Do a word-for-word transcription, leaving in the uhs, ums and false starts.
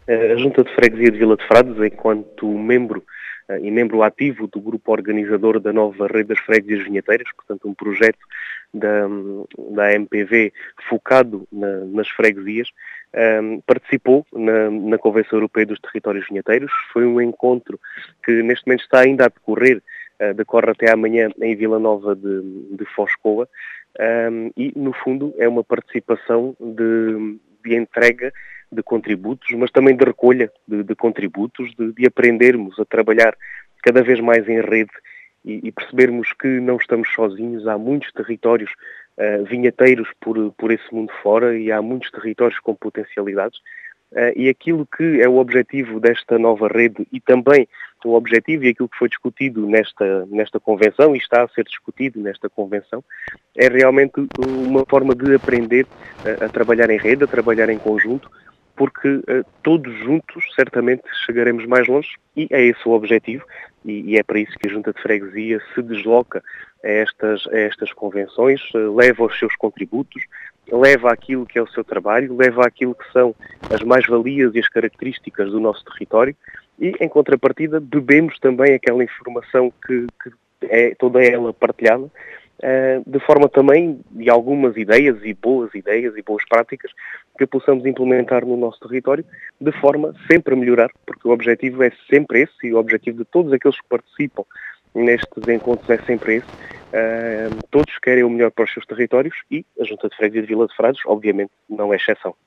A Junta de Freguesia de Vila de Frades, enquanto membro e membro ativo do grupo organizador da nova Rede das Freguesias Vinheteiras, portanto um projeto da, da M P V focado na, nas freguesias, um, participou na, na Convenção Europeia dos Territórios Vinheteiros. Foi um encontro que neste momento está ainda a decorrer, uh, decorre até amanhã em Vila Nova de, de Foscoa, um, e no fundo é uma participação de, de entrega de contributos, mas também de recolha de, de contributos, de, de aprendermos a trabalhar cada vez mais em rede e, e percebermos que não estamos sozinhos. Há muitos territórios uh, vinheteiros por, por esse mundo fora e há muitos territórios com potencialidades. Uh, e aquilo que é o objetivo desta nova rede e também o objetivo e aquilo que foi discutido nesta, nesta convenção e está a ser discutido nesta convenção é realmente uma forma de aprender uh, a trabalhar em rede, a trabalhar em conjunto, porque uh, todos juntos certamente chegaremos mais longe e é esse o objetivo e, e é para isso que a Junta de Freguesia se desloca a estas, a estas convenções, uh, leva os seus contributos, leva aquilo que é o seu trabalho, leva aquilo que são as mais-valias e as características do nosso território e, em contrapartida, bebemos também aquela informação que, que é toda ela partilhada, de forma também de algumas ideias e boas ideias e boas práticas que possamos implementar no nosso território de forma sempre a melhorar, porque o objetivo é sempre esse e o objetivo de todos aqueles que participam nestes encontros é sempre esse. Uh, todos querem o melhor para os seus territórios e a Junta de Freguesia de Vila de Frades, obviamente, não é exceção.